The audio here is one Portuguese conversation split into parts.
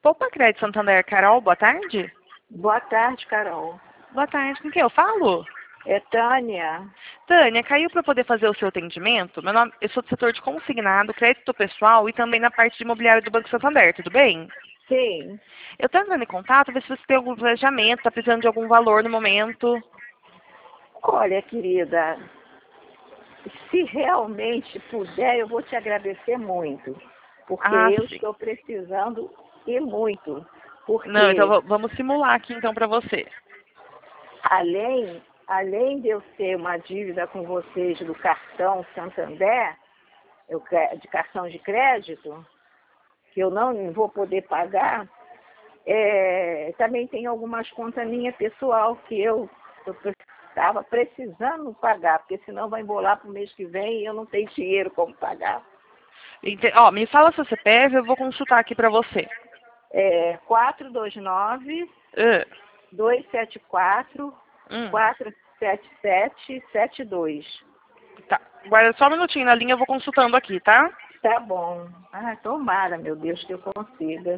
Poupa Crédito Santander, Carol, boa tarde. Boa tarde, Carol. Boa tarde, com quem eu falo? É Tânia. Tânia, caiu para poder fazer o seu atendimento? Eu sou do setor de consignado, crédito pessoal e também na parte de imobiliário do Banco Santander, tudo bem? Sim. Eu estou entrando em contato, ver se você tem algum planejamento, está precisando de algum valor no momento. Olha, querida, se realmente puder, eu vou te agradecer muito, porque Ah, eu sim. estou precisando e muito. Não, então Porque vamos simular aqui então para você. além de eu ter uma dívida com vocês do cartão Santander, de cartão de crédito, que eu não vou poder pagar, também tem algumas contas minhas pessoal que eu estava precisando pagar, porque senão vai embolar para o mês que vem e eu não tenho dinheiro como pagar. Ó, me fala seu CPF, eu vou consultar aqui para você. 429 Ah, 274 hum, 47772. tá. Guarda só um minutinho na linha, eu vou consultando aqui, tá? Tá bom. Ah, tomara, meu Deus, que eu consiga.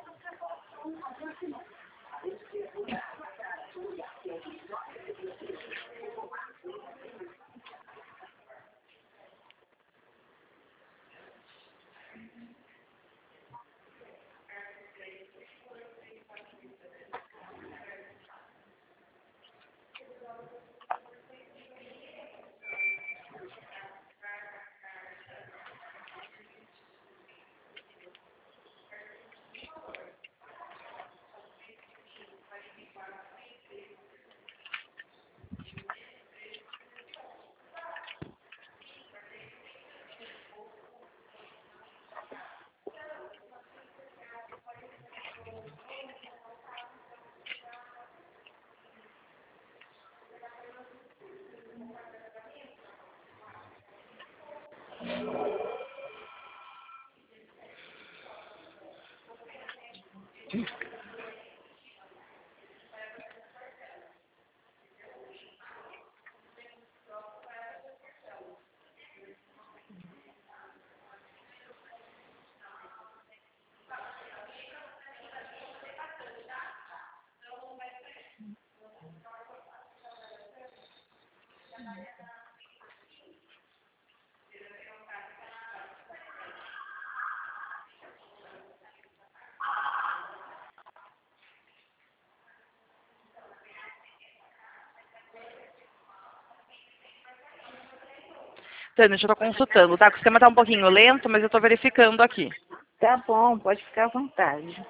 Tânia, já estou consultando, tá? O sistema está um pouquinho lento, mas eu estou verificando aqui. Tá bom, pode ficar à vontade.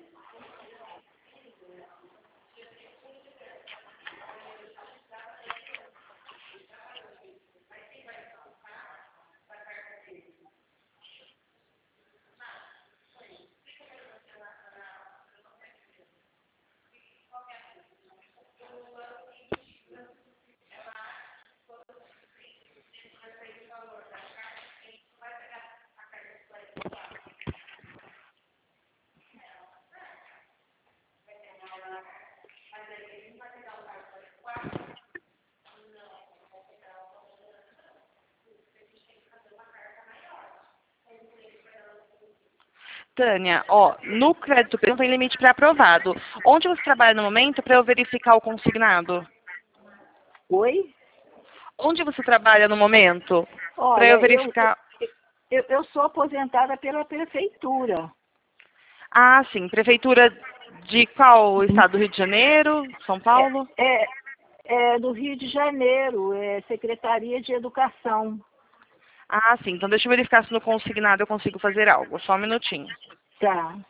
Tânia, ó, no crédito não tem limite para aprovado. Onde você trabalha no momento para eu verificar o consignado? Oi? Onde você trabalha no momento para eu Olha, verificar? eu sou aposentada pela prefeitura. Ah, sim. Prefeitura de qual estado? Do Rio de Janeiro? São É, Paulo? é, é do Rio de Janeiro, é Secretaria de Educação. Ah, sim. Então deixa eu verificar se no consignado eu consigo fazer algo. Só um minutinho. Tá.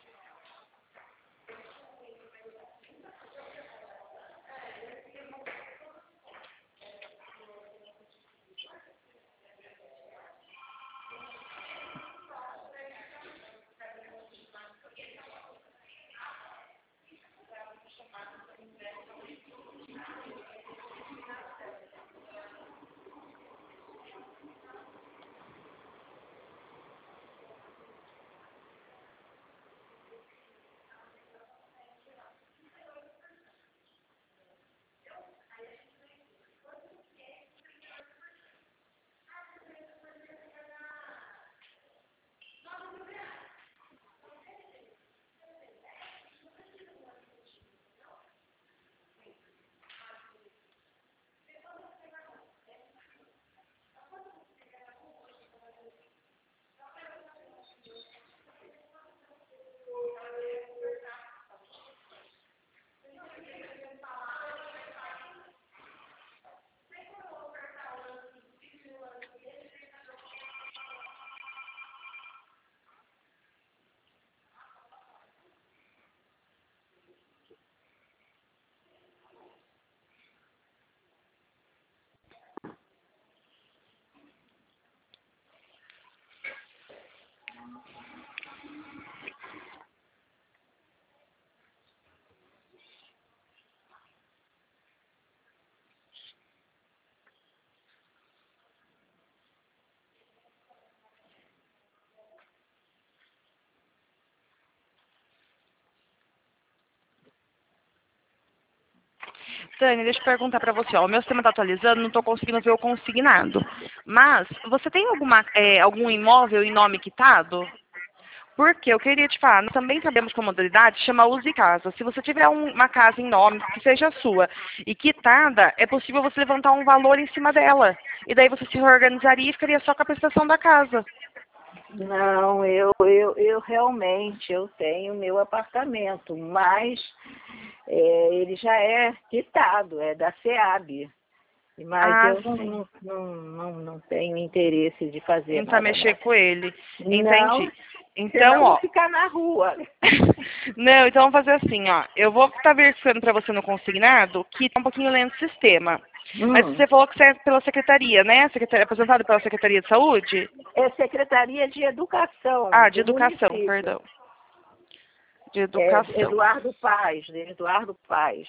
Tânia, deixa eu perguntar para você. Ó, o meu sistema está atualizando, não estou conseguindo ver o consignado. Mas você tem algum imóvel em nome quitado? Porque eu queria te falar, nós também sabemos que a modalidade chama uso de casa. Se você tiver uma casa em nome que seja sua e quitada, é possível você levantar um valor em cima dela. E daí você se reorganizaria e ficaria só com a prestação da casa. Não, eu realmente eu tenho meu apartamento, mas ele já é quitado, é da SEAB. Mas eu Sim. não tenho interesse de fazer Tentar nada mexer mais. com ele. Não, Entendi. Então, senão eu vou ó. ficar na rua. Não, então vamos fazer assim, ó. Eu vou estar verificando para você no consignado que tá um pouquinho lento o sistema. Mas Hum, você falou que você é pela secretaria, né? Apresentado pela Secretaria de Saúde? é Secretaria de Educação Ah, de do Educação, município. perdão. De É Educação. Eduardo Paz.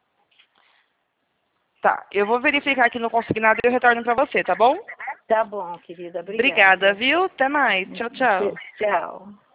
Tá, eu vou verificar aqui no consignado e eu retorno para você, tá bom? Tá bom, querida, Obrigada, obrigada. viu? Até mais. Tchau, tchau. Tchau.